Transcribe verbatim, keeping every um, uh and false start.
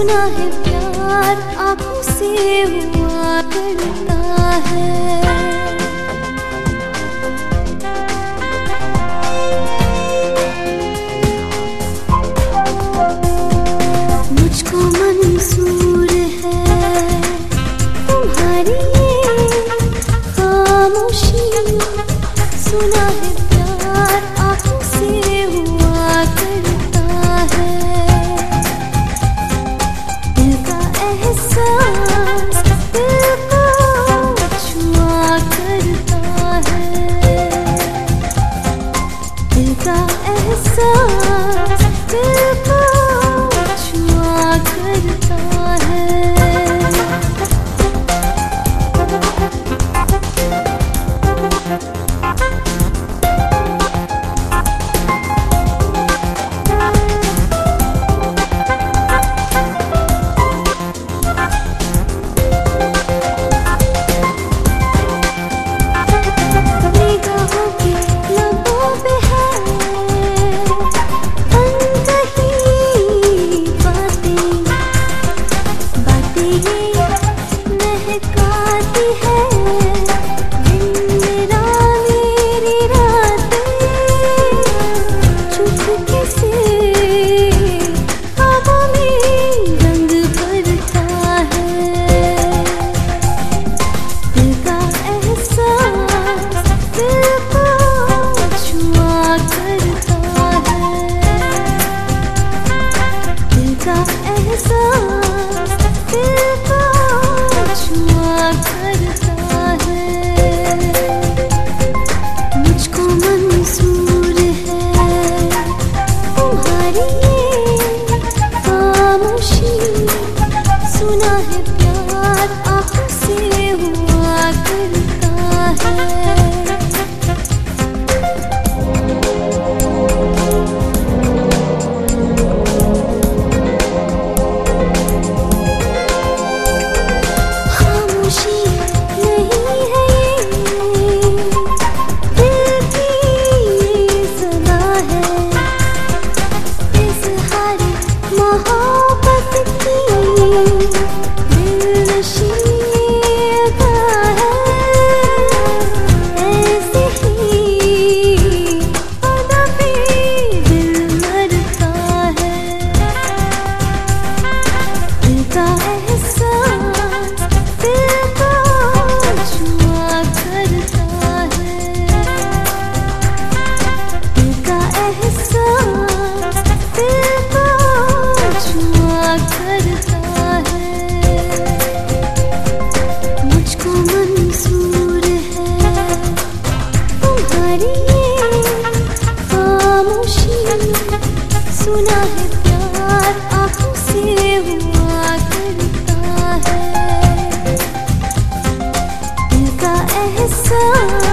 सुना है प्यार आँखों से हुआ करता है। मुझको मंजूर है तुम्हारी खामोशी, सुना है प्यार आँखों से हुआ करता है। दिल का एहसास दिल को छुआ करता है। दिल का एहसास दिल को छुआ करता है। सुना है प्यार आँखों से हुआ करता है। खामोशी नहीं है ये, दिल की सदा है। इज़हार मोहब्बत की सुना है प्यार आँखों से हुआ करता है। दिल का एहसास